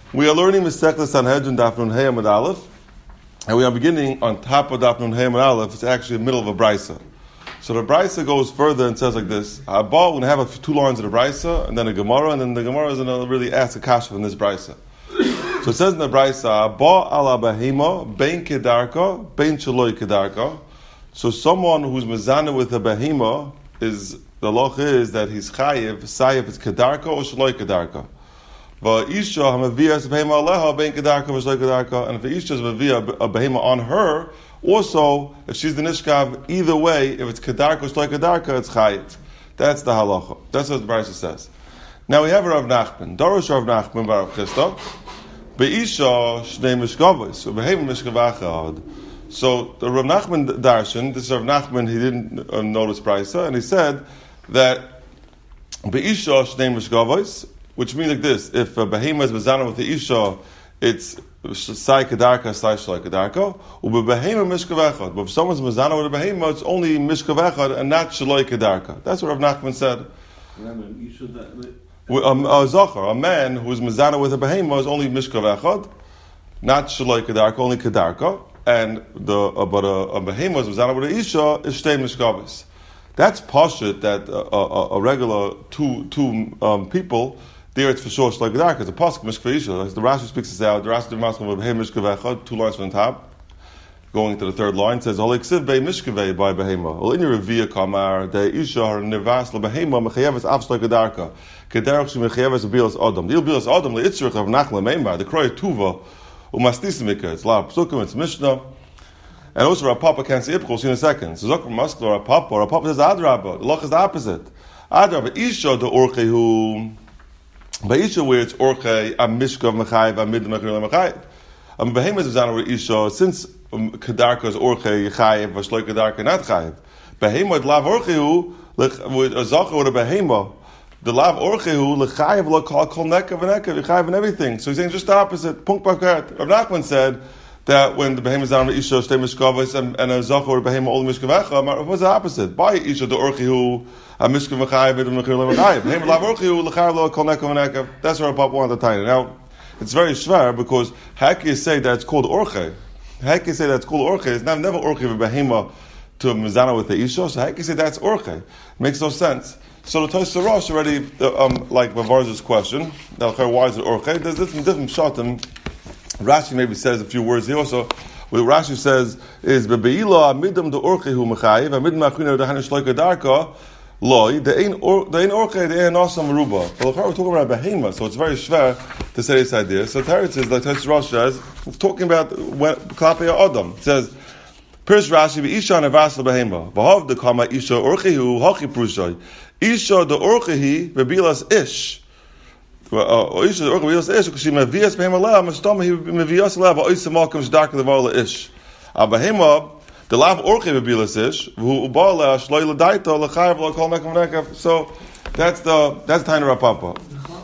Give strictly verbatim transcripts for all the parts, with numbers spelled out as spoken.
We are learning Masechta Sanhedrin Daf Nun Hey Amud Aleph, and we are beginning on top of Daf Nun Hey Amud Aleph. It's actually the middle of a brisa. So the brisa goes further and says like this: Abba, we're going to have a, two lines of the brisa, and then a Gemara, and then the Gemara is going to really ask a kasha from this brisa. So it says in the brisa, Abba ala behema bein kedarka bein shaloi kedarka. So someone who's mezana with a behema is the loch is that he's chayiv, sayiv is kedarka or shaloi kedarka. And if the Isha is mavia a behema on her, also if she's the nishkav, either way, if it's kedarka or shloi kedarka, it's chayit. That's the halacha. That's what the Brisa says. Now we have Rav Nachman. Dorosh Rav Nachman Baruch Christo. Be'isha shnei mishkavos u'behema mishkav achad. So the Rav Nachman darshan, this is Rav Nachman, he didn't uh, notice Brisa, and he said that Be'isha shnei mishkavos, which means like this: if a behema is mezana with the isha, it's sai kedarka, sai shloi kedarka. Ube behema mishkav echad. But if someone's mezana with a behema, it's only mishkav echad and not shloi kedarka. That's what Rav Nachman said. A, a zachar, a man who is mezana with a behema, is only mishkav echad, not shloi kedarka, only kedarka. And the uh, but a, a behema is mezana with a isha is shtei mishkavis. That's pashut that a, a, a regular two two um, people. There it's for sure like that because the pasuk mishkav isha. The Rashi speaks this out. The Rashi demands with behema mishkav echad, two lines from the top, going to the third line says holiksiv be mishkav by behema. Well, in your revia kamar the isha or nivas le behema mechayevas avshloi kedarka kedarach she mechayevas bilas adam. The bilas adam le itzrich of nachle meimar the kroy tuva umastismika. It's a lot of psukim. It's mishnah. And also Rav Papa can't say ipchol. See in a second. So Zokar Maskler Rav Papa. Rav Papa says adrabah. The loch is the opposite. Adrabah isha the orchehu. Ba'isha where it's orchei, a mishkav mechayiv, a mid mechir mechayiv. A behema is mezana with isha, since um, kedarka is orchei chayiv, a shloi kedarka not chayiv. Behema with lav orcheihu, with a zacha with a behema, the lav orcheihu, lechayiv lo kol kol nekav and nekav, chayiv and everything. So he's saying just the opposite. Punkt bakert. Rav Nachman said that when the behema is down with isha, stay mishkavos, and, and a zacha with a behema only mishkav echa, what's the opposite? By isha, the orcheihu, a mishkav mechayiv, and a mechir mechayiv. Behema lav orcheihu, lechayiv lo kol nekav and nekav. That's what Papa wanted to tell you. Now, it's very shver because how can you say that it's called orchei? How can you say that it's called orchei? It's not, never orchei with behema to a mizana with the isha, so how can you say that's orchei? It makes no sense. So the Tosfos Rosh already, uh, um, like Bavar's question, why is it orchei? There's different, different shatim. Rashi maybe says a few words here also. What Rashi says is bebeila midam the orchehu mechayiv amidam achina the hanish loika darka loy the ein or the ein orchei the ein asam ruba. Well, we're talking about behema, so it's very shver to say this idea. So Teretz is like Tosfos Rosh says, talking about when klapei adam. It says Pirish Rashi beisha nevas behema v'hav the kama isha orchehu hachi prushay isha the orchehi bebilas ish. Well, Isha the orchei bebilas ish because she mevias behema la mastama he mevias la va'oisa malkum shdark the vala ish. A behema the lav orchei bebilas ish who ubala shloi l'daita l'chayav l'kol nekav nekav. So that's the that's the time of Rav Papa.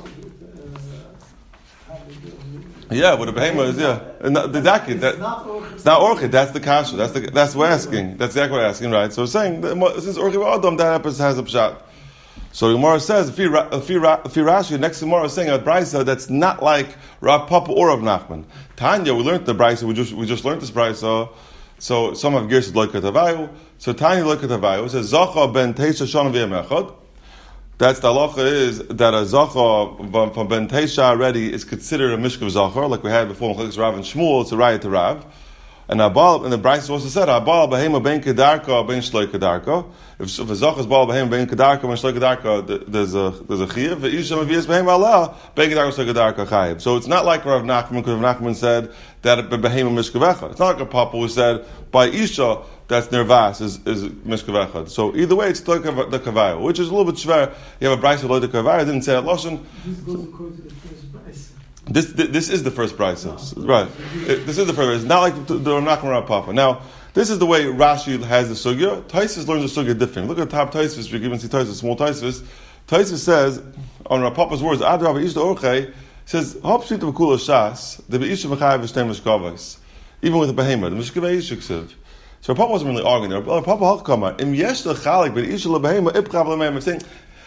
Yeah, what a behema is, yeah. And the, the that, that, it's not orchid, that's the kasha. That's the that's what we're asking. That's exactly what we're asking, right? So we're saying that since orchid adam that happens has a pshat. So the Gemara says if you if you if you Rashi next Gemara is saying a brisa that's not like Rav Papa or Rav Nachman. Tanya, we learned the brisa. We just we just learned this brisa. So some of Gersh look at Avayu. So Tanya look at Avayu. It says Zacha ben Teisha Shana v'Yemechad. That's the halacha is that a zacha from ben Teisha already is considered a mishkav zachar, like we had before in Rav and Shmuel. It's a raya to Rav. And Abal, and the Bryce also said, Abal behema ben kedarka ben shloi kedarka. If, if a zach is bal behema ben kedarka ben shloi kedarka, there's a there's a chiyuv. Ve'isha mevias behema Allah ben kedarka shloi kedarka chayiv. So it's not like Rav Nachman, because Rav Nachman said that behema mishkav. It's not like a papa who said by isha that's nervas is is mishkav echad. So either way, it's like the kavaya, which is a little bit shver. You have a Bryce with the kavaya. Didn't say that lashon. This goes according to the first Bryce. This, this this is the first brisa, right? It, this is the first brisa. It's not like the, the Nachman Rav Papa. Now, this is the way Rashi has the sugya. Taisus learns the sugya different. Look at the top Taisus. We even see Taisus, small Taisus. Taisus says on Rav Papa's words, "Adrav Ish Orchei," says, "Hop Shita V'Kula Shas the Beisha V'Chayav V'Shtei Mishkavos." Even with the behema, the Mishkavei Yishuksiv. So Rav Papa wasn't really arguing there. Rav Papa Hakama Im Yesh L'Chalik B'Isha L'Behema Ipchav L'Meim. Saying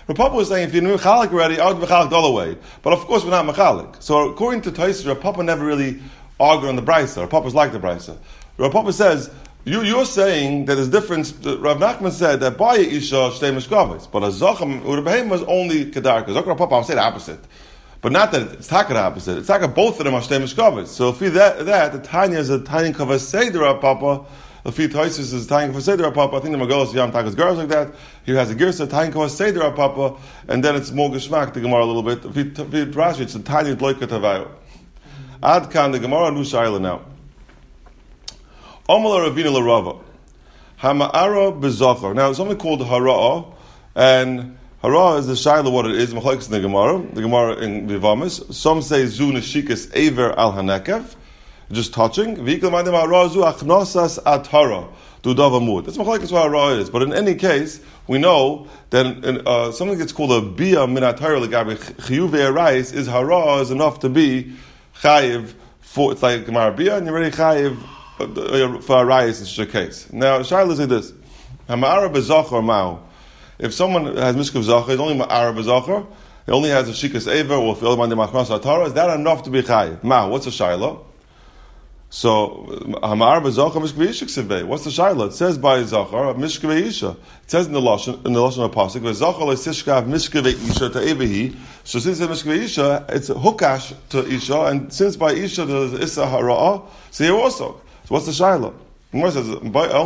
Rav Papa was saying, if you're mechalik already, I would be mechalik the other way. But of course, we're not mechalik. So according to Tosfos, Rav Papa never really argued on the brisa. Rav Papa's like the brisa. Rav Papa says, you, you're saying that there's difference. Rav Nachman said that by isha shtei mishkaves, but a zachem with a behem was only kedarka. Zok Rav Papa, I would say the opposite. But not that it's taka the opposite. It's taka both of them are shtei mishkaves. So if you that, that, the Tanya is a Tanya kavas seder Rav Papa, the feet Tosfos is Tanya kavas seder Rav Papa. I think the Magalos Yam Takas girls like that. He has a girsa Tanya kavas seder Rav Papa, and then it's more geshmak the Gemara a little bit. If you Rashi, it's a Tanya loika tavayo. Ad kan the Gemara nu shaila now. Omala Ravina LaRava. Hama'ara bezachar. Now, it's something called hara'ah, and hara'ah is the shaila what it is, machlokes in the Gemara, the Gemara in Vivamis. Some say zu neshikas aver al hanekev, just touching. V'ikal mandim hara'ah zu achnosas atara, du davamud. That's machlokes what hara'ah is. But in any case, we know that in, uh, something that's called a bia min atara legabe chiyuv erais is hara'ah is enough to be chayiv for, it's like Gemara bia, and you're already chayiv for a rayas in such a case. Now, Shaila say this: Hama'ara bezachar ma'u. If someone has mishkav zachar, it's only ma'ara bezachar. He only has a shikas ever, or if the other man demachmas atara. Is that enough to be chayiv? Ma'u. What's a Shaila? So Hama'ara bezachar mishkav yishik sivei. What's the Shaila? It says by zachar mishkav yisha. It says in the lashon in the lashon of pasuk v'zachar leisishkav mishkav yisha to evehi. So since it's mishkav isha, it's a hukash to isha, and since by isha there's issa hara'ah, so here also. So what's the shaila? The Gemara says,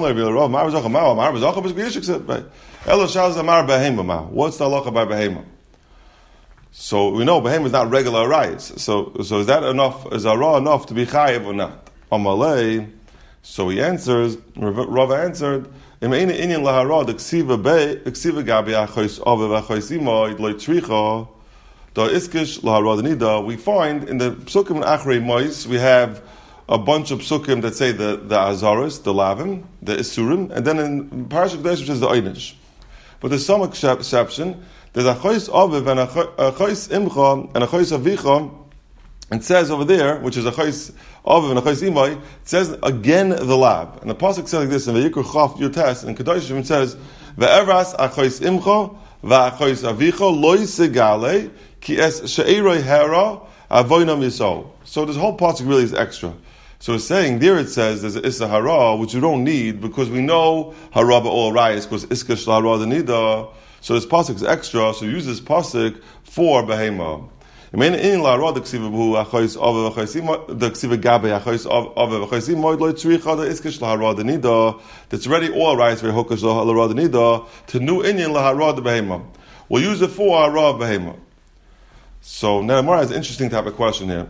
what's the halacha by behema? So we know behema is not regular rice. So so is that enough? Is ara enough to be chayiv or not? Amalei. So he answers. Rava answered. We find in the psukim and achrei mois we have a bunch of psukim that say the, the azaros, the lavim, the isurim, and then in Parashat Kodesh which is the oinish. But there's some exception. There's a chois aviv and a chois imcha and a chois avicha. It says over there, which is a chois aviv and a chois imay, it says again the lab. And the pasuk says like this in Vayikra Chaf Yotes and Kedoshim it says ve'evras a chois imcha ve'achois avicha loy segale ki es she'eroi hera avoinam yisol. So this whole pasuk really is extra. So it's saying there it says there's an issa hara which you don't need because we know hara ba'ol rayis because iska shel hara the nida. So this pasuk is extra. So use this pasuk for behema. I mean in la hara the ksiva bu achos av achosim the ksiva gabe achos av achosim moed lo tzricha the iska shel hara the nida. That's already all rayis for hokash shel hara the nida to new inyan la hara the behema. We'll use it for hara behema. So now Gemara has an interesting type of question here.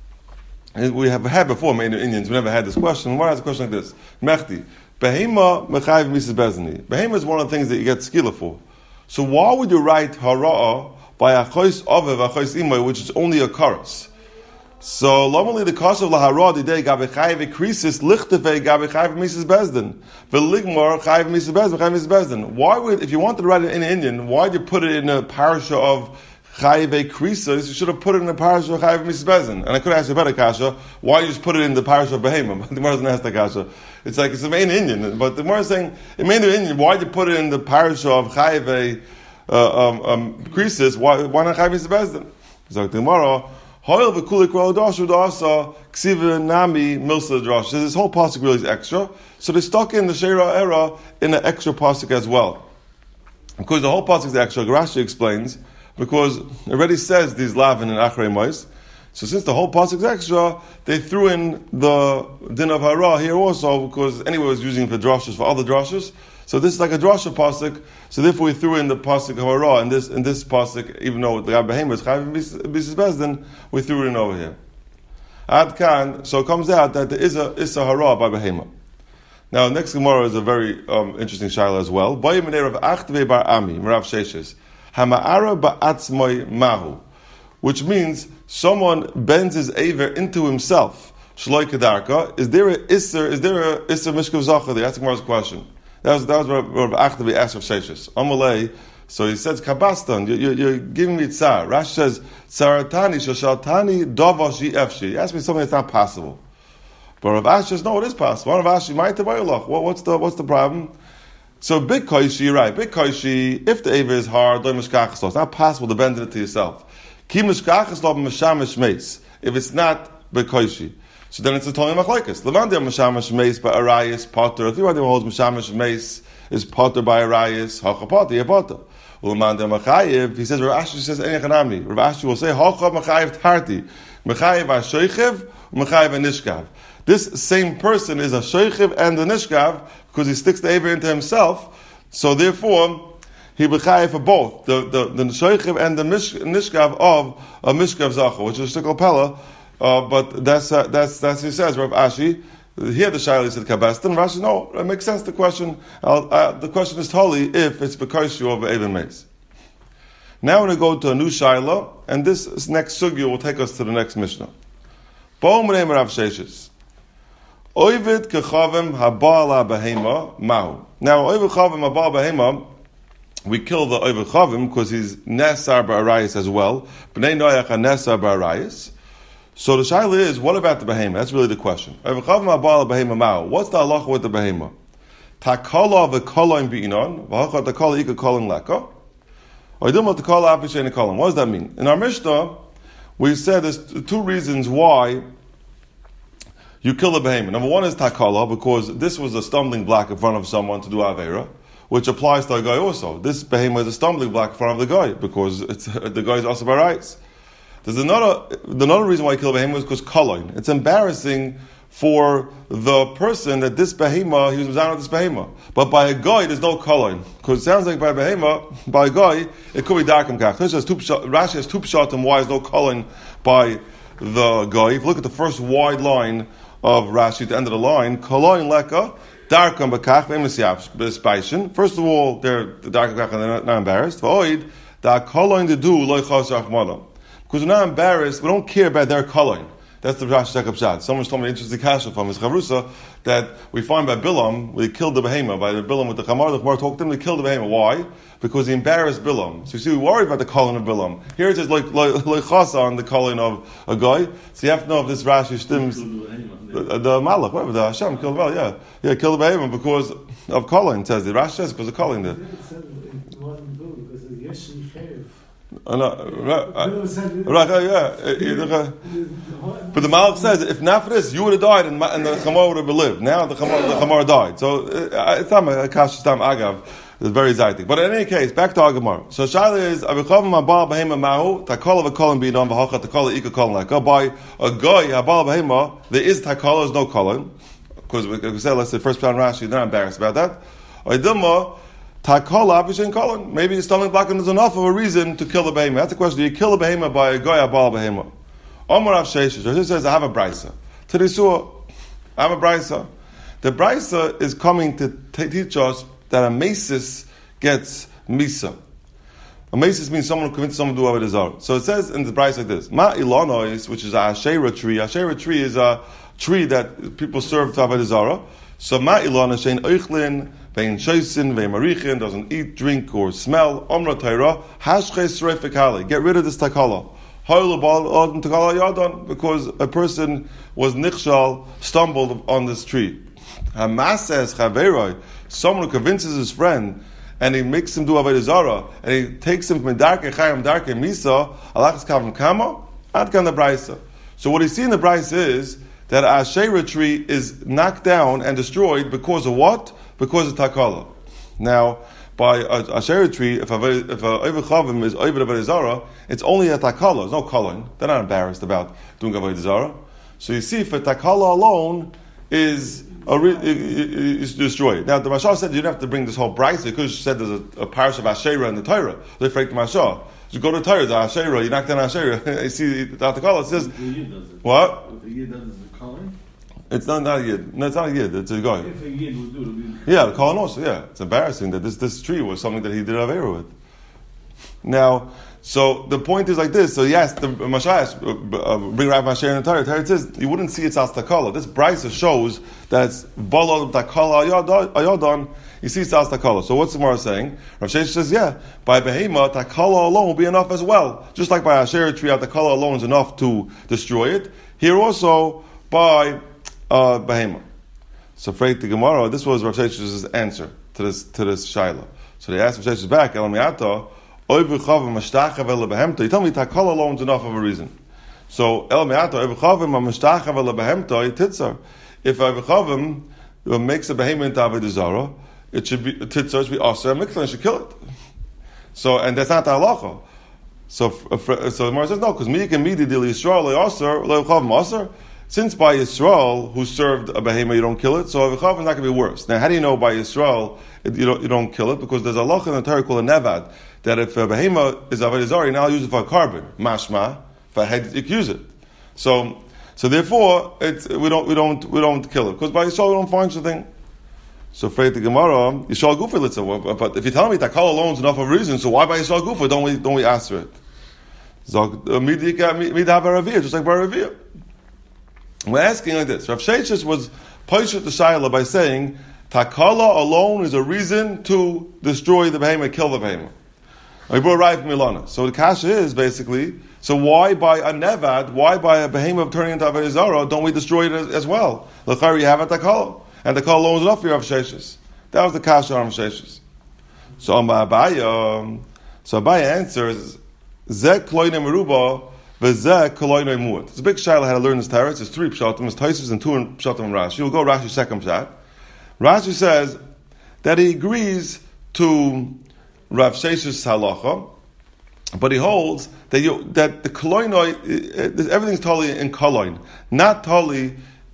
We have had before, made in Indians, we never had this question. Gemara has a question like this. Mechti, behema mechayiv misas bezdani. Behema is one of the things that you get skila for. So why would you write hara'ah by achois avev, achois imay, which is only a chorus? So normally the cost of lahara today gabe chayiv krisis lichteve gabe chayiv misas bezdin. Veligmar chayiv misas bezdin, chayiv misas bezdin. Why would, if you wanted to write it in Indian, why did you put it in a parasha of Chayiv Krisis? You should have put it in the parasha of Chayiv Misas Bezdin. And I could ask you a better kasha. Why you just put it in the parasha of Behema? But the Gemara doesn't ask the kasha. It's like it's the main Indian. But the Gemara is saying it made the Indian. Why did you put it in the parasha of Chayiv uh, um, um, Krisis? Why why not Chayiv Misas Bezdin? So the Gemara Hoil v'kulik ro dashu dasa ksiva nami milsa drash. So this whole pasuk really is extra. So they stuck in the Sheira era in an extra pasuk as well. Because the whole pasuk is extra. Rashi explains. Because it already says these lavin and achrei mois. So since the whole pasuk is extra, they threw in the din of hara here also, because anyway it was using for drashas, for other drashas. So this is like a drasha pasuk. So therefore we threw in the pasuk of hara in this in this pasuk, even though the Rabbi Behema is chayiv misas bezdin, we threw it in over here. Ad kan, so it comes out that there is a is a hara by Behema. Now next Gemara is a very um, interesting shaila as well. By Rav Achtve bar Ami, Rav Sheshes. Hama'ara ba'atzmoi mahu, which means someone bends his aver into himself. Shloi kedarka. Is there a isser? Is there a isser mishkav zacha? That's the Gemara's question. That was that was Rav Achtvi asked of Sheshes. Amalei. So he says kabastan. You, you, you're giving me tzar. Rash says tzaratani shashaltani davashi efshi. He asked me something that's not possible. But Rav Ash says no, it is possible. Rav Ash might have What What's the what's the problem? So big koishi, you're right. Big koishi, if the Eva is hard, don't mishkachas lo. It's not possible to bend it to yourself. Ki mishkachas lo b'mashamish meis. If it's not big koishi. So then it's a Tony Machlekes. Levandim mashamish meis by Arayis, Potter. If you want to hold mashamish meis is Potter by Arayis, Hacha Potter, yeah Potter. Levandim Machayev, he says, Rav Ashi says, Ein Echanami. Rav Ashi will say, Hacha Machayev Tarti. Machayev ha-shoichev, Machayev ha-nishkav. This same person is a shoichev and a nishkav because he sticks the aver into himself. So therefore, he b'chayev for both the the the shoichev and the mish, nishkav of a mishkav zacha, which is a shtikol pella. Uh, but that's uh, that's that's he says Rav Ashi. Here the shaila said kabestin. Rashi, no, it makes sense. The question uh, uh, the question is totally if it's because you over even mace. Now we're going to go to a new shaila, and this next sugya will take us to the next mishnah. Bo'om reim Rav Sheshes. Oivid kechavim habala behema mahu. Now, oivid chavim habala behema, we kill the oivid chavim because he's nesar ba'arayis as well. B'nei noyach ha nesar ba'arayis. So the shaila is, what about the behema? That's really the question. Oivid chavim habala behema mahu. What's the halacha with the behema? Takala v'koloin bi'inon, v'hacha takala ika kolin leka. Oidum takala apishen kolin. What does that mean? In our Mishnah, we said there's two reasons why you kill the behemoth. Number one is takala, because this was a stumbling block in front of someone to do avera, which applies to a guy also. This behemoth is a stumbling block in front of the guy, because it's, the guy is also by rights. There's another, another reason why you kill the behemoth is because koloin. It's embarrassing for the person that this behemoth, he was mizana with this behemoth. But by a guy, there's no koloin. Because it sounds like by a behemoth, by a guy, it could be darkem kach. Rashi has two pshatim why there's no koloin by the guy. If you look at the first wide line of Rashi at the end of the line, koloin leka, darkem bekach, v'emisyav, first of all, they're the darkem kach and they're not, not embarrassed. V'oid, da koloin to do, loy chos rachmana. Because we're not embarrassed, we don't care about their koloin. That's the Rashi Shekab Shad. Someone's told me an interesting kasha from his Chavrusa that we find by Bilam, we killed the behemoth, by the Bilam with the Chamar, the Chamar talked to him, we killed the behemoth. Why? Because he embarrassed Bilam. So you see, we worried about the calling of Bilam. Here it is like like chasa on the calling of a guy. So you have to know if this Rashi stems the, the, the Malach, whatever, the Hashem killed the behemoth, yeah. Yeah, killed the behemoth because of calling, says the Rashi says because of calling there. Uh, no, right, uh, right, uh, yeah. But the Malach says, if not for this, you would have died and, and the Chamor would have lived. Now the Chamor, the Chamor died. So uh, it's not a kash, it's not agav. It's very zaytik. But in any case, back to our Gemara. So Shaila is, Avichavim Abal Behema Mahu, Takala V'Kolim B'Idon V'Hacha Takala Ika Kolim Like. By a guy, Abal Behema, there is Takala, there's no Kolim. Because we said, let's say, first plan Rashi, they're not embarrassed about that. Oidumma, Takala Abishen Kolim. Maybe the stomach blocking is enough of a reason to kill the behemoth. That's the question. Do you kill the behemoth by a guy, Abal Behema? Omar Rav Sheshes, Rav Sheshes says, I have a brisa. To the Surah, I have a brisa. The brisa is coming to t- teach us that a mesis gets misa. A mesis means someone who convinces someone to do avodah zarah. So it says in the brisa like this: Ma ilonois, which is a Asherah tree. Asherah tree is a tree that people serve to avodah zarah. So ma ilonois shein oichlin vein shoisin vein marichin, doesn't eat, drink, or smell. Omra Torah hashches reifekali. Get rid of this takala. Because a person was nichshal, stumbled on this tree. Hamases chaveroi, someone who convinces his friend, and he makes him do avodah zarah, and he takes him from darke chayim darke misa, alachas kavim kama, ad kan the brisa. So what you see in the brisa is that a Asherah tree is knocked down and destroyed because of what? Because of takala. Now, by a Asherah tree, if a if a Oived Chavim is Oived Avodah Zarah, it's only a takala. There's no kolon. They're not embarrassed about doing Avodah Zarah. So you see, for takala alone is a re, is destroyed. Now the Mashal said you don't have to bring this whole brisa because she said there's a, a parish of Asherah in the Torah. They freaked the Mashal. You go to the Torah, the Asherah, you knock down Asherah. You see the takala. It says what? It's not, not a yid. No, it's not a yid. It's a guy. If a yid would do it, yeah, the kohen also. Yeah, it's embarrassing that this this tree was something that he did avera with. Now, so the point is like this. So yes, the Mashayas uh, bring Rav Masher in the Torah. Torah says you wouldn't see it's as takala. This brisa shows that it's balol takala ayodon. You see it's as takala. So what's the Gemara saying? Rav Sheshes says, yeah, by behema takala alone will be enough as well. Just like by Asherah tree, takala alone is enough to destroy it. Here also by Uh, Behema. So, afraid the Gemara, this was Rav Shesh's answer. to this to this shaila. So they asked Rav Sheshes back, El Miato, Oy b'chavim mashtachav el behemto. You tell me takol alone is enough of a reason. So El Miato, Oy b'chavim mashtachav el behemto titzar. If Oy b'chavim makes a behemoth into avodah zarah, it should be titzar should be aser and mikla, should kill it. So and that's not the halacha. So so the Gemara says no, because mi can midi dil Yisrael le aser le b'chavim aser. Since by Yisrael, who served a behemoth, you don't kill it, so a chav is not going to be worse. Now, how do you know by Yisrael it, you don't you don't kill it? Because there's a loch in the Torah called a nevad that if a behemoth is avodah zarah, you now use it for a carbon, mashma. If I had, you can use it. So, so therefore, it's, we don't we don't we don't kill it because by Yisrael we don't find such a thing. So, afraid the Gemara, Yisrael gufa litzah. But if you tell me that takal alone is enough of a reason, so why by Yisrael gufa don't we don't we answer it? So, midha baravir, just like baravir. We're asking like this. Rav Sheshes was poshet the shaila by saying takala alone is a reason to destroy the behemoth, kill the behemoth. We brought right from Milana. So the kasha is basically, so why by a nevad, why by a behemoth turning into avodah zarah, don't we destroy it as, as well? L'chari you have a takala, and takala alone is enough for Rav Sheshes. That was the kasha on Rav Sheshes. So Abaya, so Abaya answers zek kloine meruba. It's a big shayla how to learn this Torah. It's three pshatim, it's Taisus and two pshatim and Rashi. We'll go Rashi's second pshat. Rashi says that he agrees to Rav Sheshes halacha, but he holds that you, that the koloinoi, everything's totally in koloin, not totally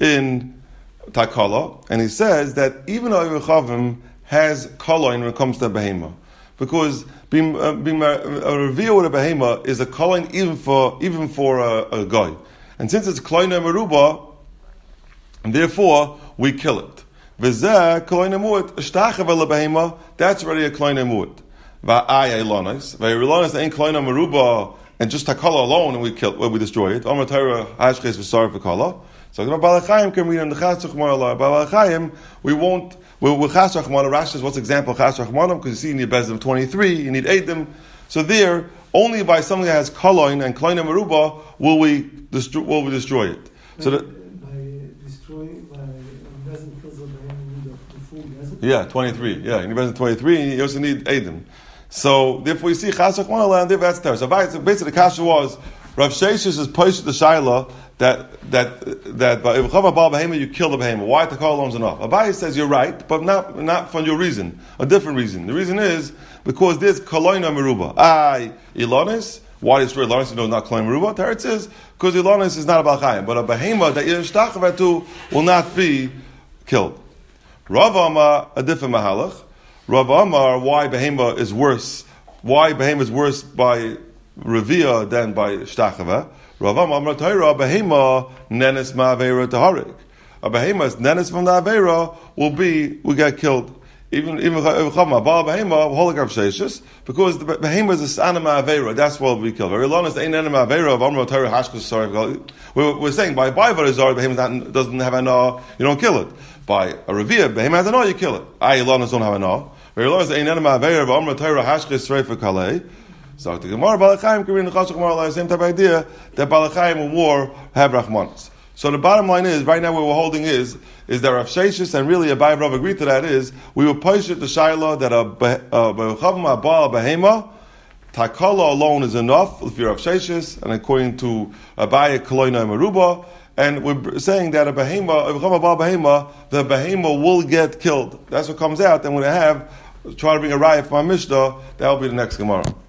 in takala. And he says that even though Rechavim has koloin when it comes to behema, because being uh, being a, a reveal with a behema is a calling even for even for a, a guy, and since it's kloina meruba, and therefore we kill it. V'zeh kloina mu'et shtachava lebehema. That's already a kloina mu'et. Va'ay eilonis va'eilonis ain't kloina meruba, and just takala alone, and we kill when we destroy it. Amar Torah hashches v'sar v'kala. So the Balachayim can read in the Chasach Marla. Balachayim we won't. With Chas Rachmana, Rashi says, what's the example of Chas Rachmana? Because you see, you need Bezdim twenty-three, you need Eidim. So there, only by something that has Kaloin and Kloin and Meruba will we destroy, will we destroy it. By, so that, by destroying, by Bezdim kills the full Bezdim? yeah, twenty-three. Yeah, you need Bezdim twenty-three, and you also need Eidim. So therefore you see Chas Rachmana, and therefore that's there. So basically the Kasha was, Rav Sheshes is posted the Shaila, that that that by Ibchava Baal Behema you kill the Behema. Why the Takal alone is enough? Abaye says you're right, but not not for your reason. A different reason. The reason is because there's Kaloina Meruba. I Ilonis. Why is for Ilonis? You know, not Kaloina Meruba. Teretz is because Ilonis is not a Balchayim, but a Behema that you're Shtachava to will not be killed. Rav Amar a different Mahalach. Rav Amar why Behema is worse. Why Behema is worse by Revia than by Shtachava. Ravam Amar Torah behema nenes ma'avera taharik. A behemoth nenes from the avera will be will get killed. Even even Chama Baal behema holik Rav Sheshes because the behemoth is a sanama avera. That's what will be killed. Very long as the anima avera of Amar Torah hashkus. Sorry, we're, we're saying by by varizar behemoth doesn't have an ah, you don't kill it. By a revia behemoth has an ah, you kill it. I Ilonis don't have an ah. Very long as the anima avera of Amar Torah hashkus sreifa kalei. So the Gemara Balachayim can read in the Chasach Gemara the same type of idea that Balachayim and war have Rachmanis. So the bottom line is, right now what we're holding is, is that Rav Sheshes and really Abaye Rav agreed to that is, we will push it to Shaila that a Bechavim Abal Behema, Takala alone is enough, if you're Rav Sheshes, and according to Abaye Kaloina Meruba, and we're saying that a Behema, a Bechavim Abal Behema, the Behema will get killed. That's what comes out, and when they have, try to bring a riot from our Mishnah, that will be the next Gemara.